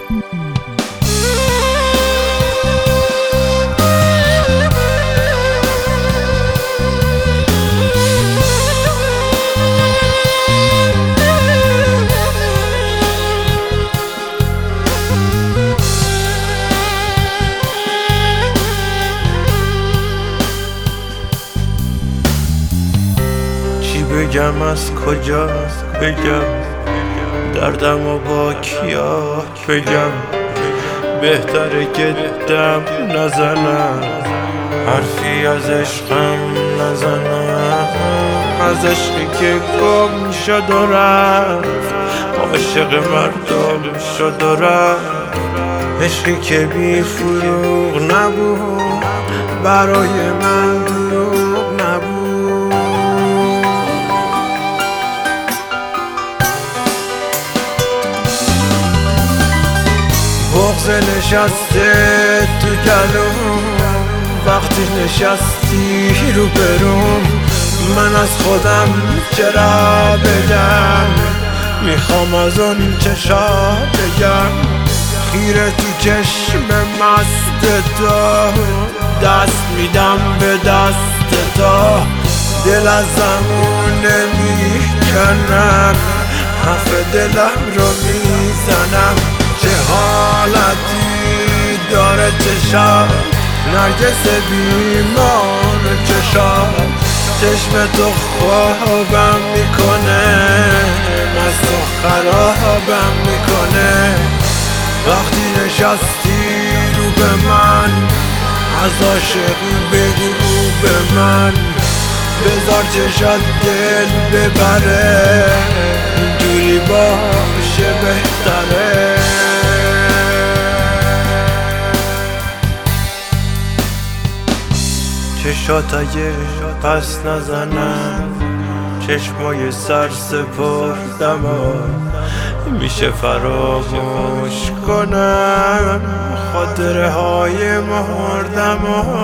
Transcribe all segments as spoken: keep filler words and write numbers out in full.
بگم از کجا بگم دردم و با کیا بگم، بهتره که دم نزنم، حرفی از عشقم نزنم، از عشقی که گم شد و رفت، عاشق مردم شد و رفت، عشقی که بی فروغ نبود، برای من دروغ نبود. بغض نشسته تو گلوم، وقتی نشستی رو بروم، من از خودم چرا بگم، میخوام از اون چشا بگم، خیره تو چشم مست تو، دست میدم به دست تو، دل از زمون نمیکنم، حرف دلم رو میزنم، چه حالتی داره چشم، نرگس بیمان چشم، چشم تو خوابم میکنه، مست و خرابم میکنه، وقتی نشستی رو به من، از عاشقی بگو به من، بذار چشات دل ببره، اینجوری باشه بهتره. چشات اگه پس نزنم، چشمای سر سپردم میشه فراموش کنم، خاطره های مردم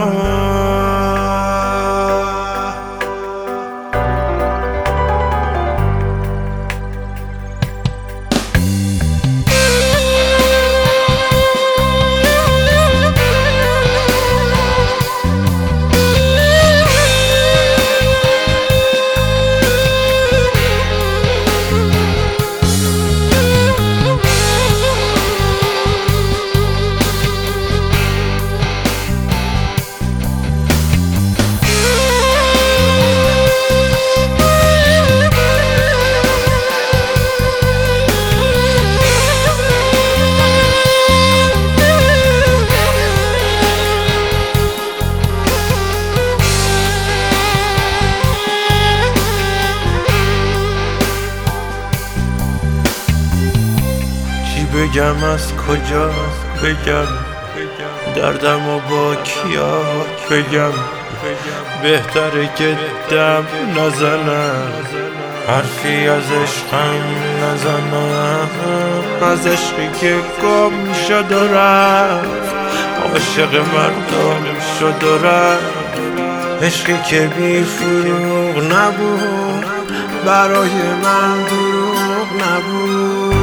بگم از کجا بگم دردم و با کیا بگم، بهتره که دم نزنم، حرفی از عشقم نزنم، از عشقی که گم شد و رفت، عاشق مردم شد و رفت، عشقی که بی فروغ نبود، برای من دروغ نبود.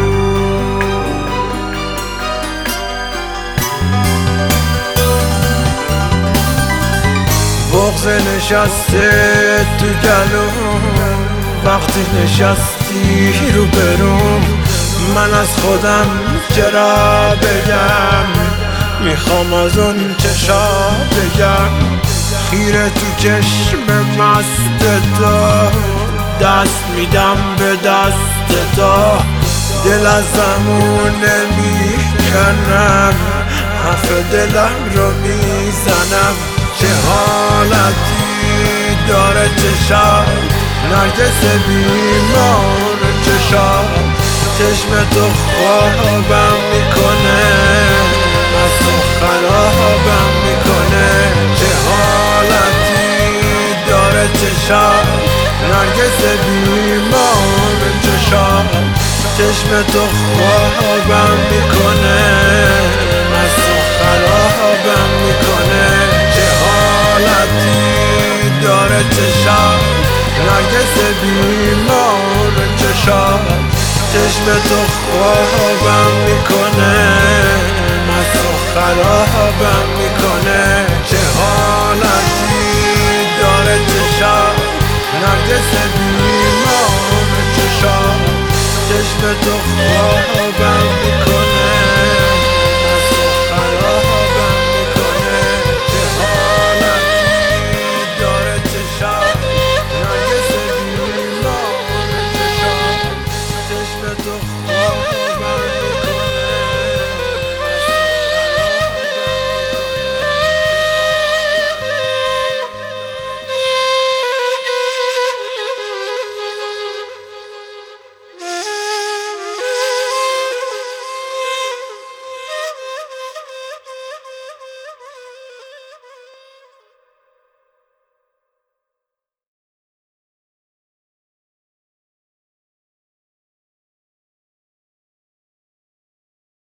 بغض نشسته تو گلوم، وقتی نشستی رو بروم، من از خودم چرا بگم، میخوام از اون چشا بگم، خیره تو چشم مست تو، دست میدم به دست تو، دل از زمون نمیکنم، حرف دلم رو میزنم، چه حالتی داره چشم، نرگس بیمان چشم، چشم تو خوابم میکنه، مست و خرابم میکنه، چه حالتی داره چشم، نرگس بیمان چشم، چشم تو خوابم میکنه، مست و خرابم میکنه، داره چشم، نرگس بیمار چشم، چشم تو خوابم میکنه. خرابم میکنه، چه حالتی داره چشم نرگس بیمار چشم، چشم تو خوابم